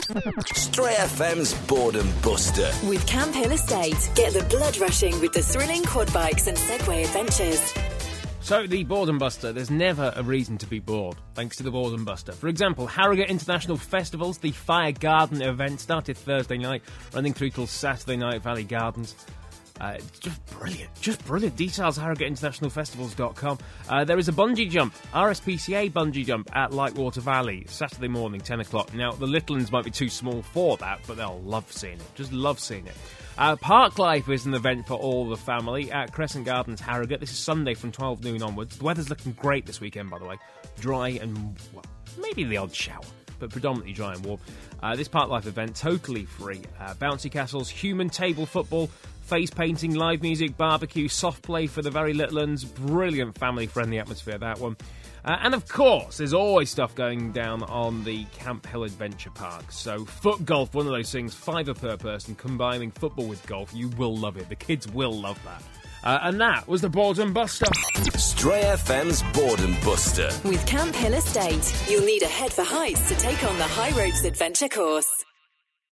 Stray FM's Boredom Buster. With Camp Hill Estate, get the blood rushing with the thrilling quad bikes and Segway adventures. So, the Boredom Buster, there's never a reason to be bored, thanks to the Boredom Buster. For example, Harrogate International Festivals, the Fire Garden event, started Thursday night, running through till Saturday night, Valley Gardens. Just brilliant. Details, HarrogateInternationalFestivals.com. There is a bungee jump, RSPCA bungee jump at Lightwater Valley, Saturday morning, 10 o'clock. Now, the little ones might be too small for that, but they'll love seeing it. Just love seeing it. Park Life is an event for all the family at Crescent Gardens, Harrogate. This is Sunday from 12 noon onwards. The weather's looking great this weekend, by the way. Dry and, well, maybe the odd shower, but predominantly dry and warm. This Park Life event, totally free. Bouncy castles, human table football, face painting, live music, barbecue, soft play for the very little ones. Brilliant family-friendly atmosphere, that one. And of course, there's always stuff going down on the Camp Hill Adventure Park. So, foot golf, one of those things, £5 per person, combining football with golf. You will love it. The kids will love that. And that was the Boredom Buster. Stray FM's Boredom Buster. With Camp Hill Estate, you'll need a head for heights to take on the High Ropes Adventure course.